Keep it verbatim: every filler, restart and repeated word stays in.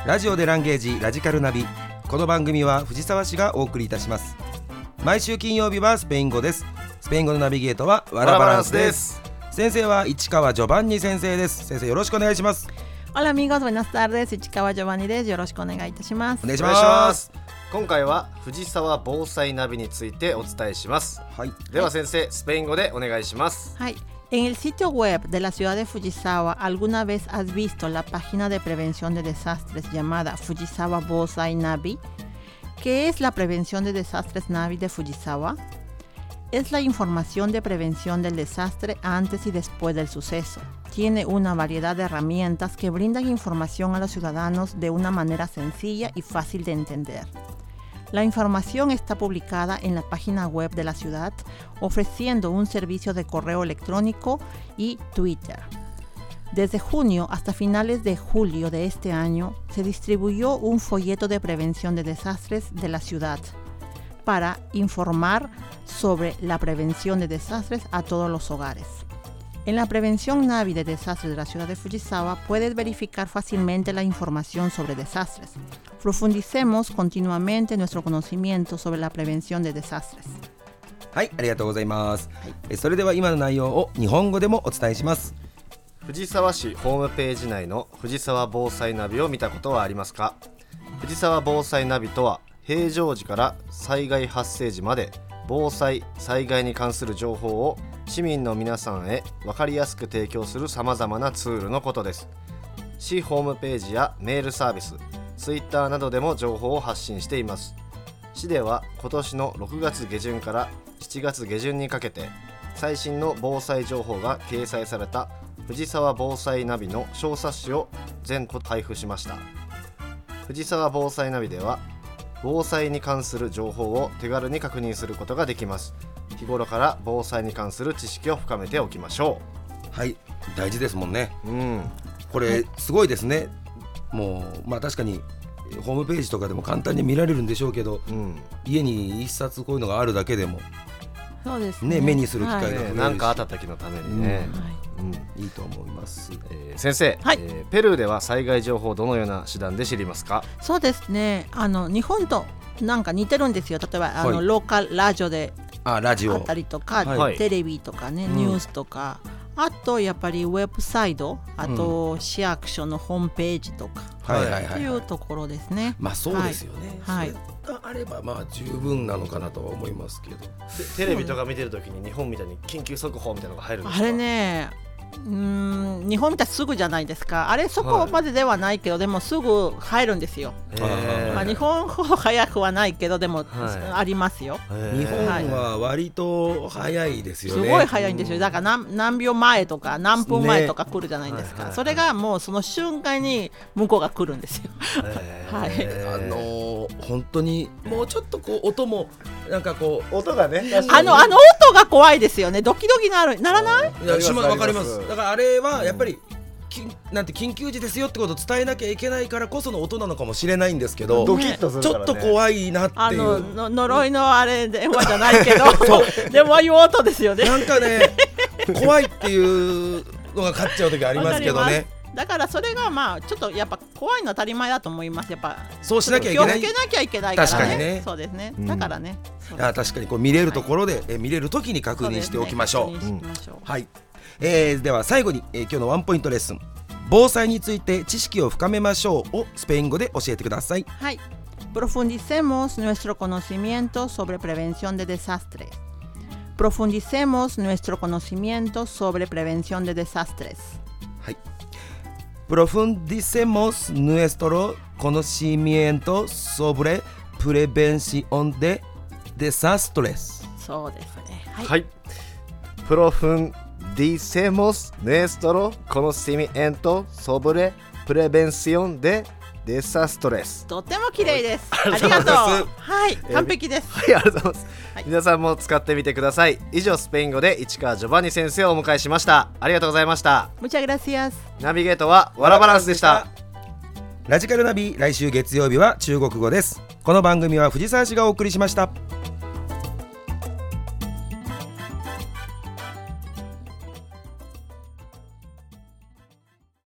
ラジオでランゲージラジカルナビ。この番組は藤沢市がお送りいたします。毎週金曜日はスペイン語です。スペイン語のナビゲートはワラバランスです。先生は市川ジョバンニ先生です。先生よろしくお願いします。 Hola amigos, buenas tardes. 市川ジョバンニです。よろしくお願いいたします。 お願いします。 今回は藤沢防災ナビについてお伝えします。はい、では先生、スペイン語でお願いします。 はい。En el sitio web de la ciudad de Fujisawa, ¿alguna vez has visto la página de prevención de desastres llamada Fujisawa Bosai Navi? ¿Qué es la prevención de desastres Navi de Fujisawa? Es la información de prevención del desastre antes y después del suceso. Tiene una variedad de herramientas que brindan información a los ciudadanos de una manera sencilla y fácil de entender. La información está publicada en la página web de la ciudad, ofreciendo un servicio de correo electrónico y Twitter. Desde junio hasta finales de julio de este año, se distribuyó un folleto de prevención de desastres de la ciudad para informar sobre la prevención de desastres a todos los hogares. En la prevención Navi de desastres de la ciudad de Fujisawa puedes verificar fácilmente la información sobre desastres. Profundicemos continuamente nuestro conocimiento sobre la prevención de desastres. はい、ありがとうございます。はい、それでは今の内容を日本語でもお伝えします。 藤沢市ホームページ内の藤沢防災ナビを見たことはありますか？藤沢防災ナビとは平常時から災害発生時まで防災・災害に関する情報を市民の皆さんへ分かりやすく提供するさまざまなツールのことです。市ホームページやメールサービス、ツイッターなどでも情報を発信しています。市では今年のろくがつ下旬からしちがつ下旬にかけて最新の防災情報が掲載された藤沢防災ナビの小冊子を全国配布しました。藤沢防災ナビでは防災に関する情報を手軽に確認することができます。日頃から防災に関する知識を深めておきましょう。はい、大事ですもんね。 うん、 これすごいですね。もうまあ確かにホームページとかでも簡単に見られるんでしょうけど、うん、家に一冊こういうのがあるだけでもそうですね、 ね、目にする機会が増えるし、 はい、なんかあった時のためにね、 うんはいうん、いいと思います。 えー、先生、 はいえー、ペルーでは災害情報をどのような手段で知りますか？ そうですね、あの日本となんか似てるんですよ。例えばあの、はい、ローカルラジオであったりとか、 はい、 テレビとかね、ニュースとか、うん、あとやっぱりウェブサイト、あと、うん、市役所のホームページとか、はいはいはいはい、というところですね。 まあそうですよね、 はい、 それがあればまあ十分なのかなとは思いますけど、 テレビとか見てるときに日本みたいに緊急速報みたいなのが入るんですか？ あれね、うーん日本みたいすぐじゃないですか。あれそこまでではないけど、はい、でもすぐ入るんですよ。まあ、日本ほど早くはないけどでも、はい、ありますよ。 日本は割と早いですよね。 すごい早いんですよ。だから 何, 何秒前とか何分前とか来るじゃないですか、ね、それがもうその瞬間に向こうが来るんですよ。はい、 あのー、本当にもうちょっとこう音もなんかこう音がね、 あのあの音が怖いですよね。ドキドキなるならない？ いやわかります。だからあれはやっぱり、うん、なんて緊急時ですよってことを伝えなきゃいけないからこその音なのかもしれないんですけど、 ドキッとするからね、 ちょっと怖いなっていう、 あのの呪いのあれ電話じゃないけどでもああいう音ですよね。 なんかね怖いっていうのが勝っちゃう時ありますけどね。 だからそれがまあちょっとやっぱ怖いのは当たり前だと思います。やっぱそうしなきゃいけない、 気をつけなきゃいけないからね。 確かにね、 そうですね、だからね、 うん、あ確かにこう見れるところで、はい、え見れる時に確認しておきましょう。 そうですね、確認しましょう。 はい、えー、では最後に、えー、今日のワンポイントレッスン、防災について知識を深めましょうをスペイン語で教えてください。 はい、Profundicemos nuestro conocimiento sobre prevención de desastres. Profundicemos nuestro conocimiento sobre prevención de desastres. はい、Profundicemos nuestro conocimiento sobre prevención de desastres. そうですね。はい。 はい、Profundicemos nuestro conocimiento sobre prevención de desastres。 とっても綺麗です。ありがとう。はい、完璧です。 はい、ありがとうございます。はい、皆さんも使ってみてください。以上、スペイン語で市川ジョバンニ先生をお迎えしました。ありがとうございました。 Muchas gracias。 ナビゲートはワラバランスでした。 ラジカルナビ、来週月曜日は中国語です。この番組は藤沢市がお送りしました。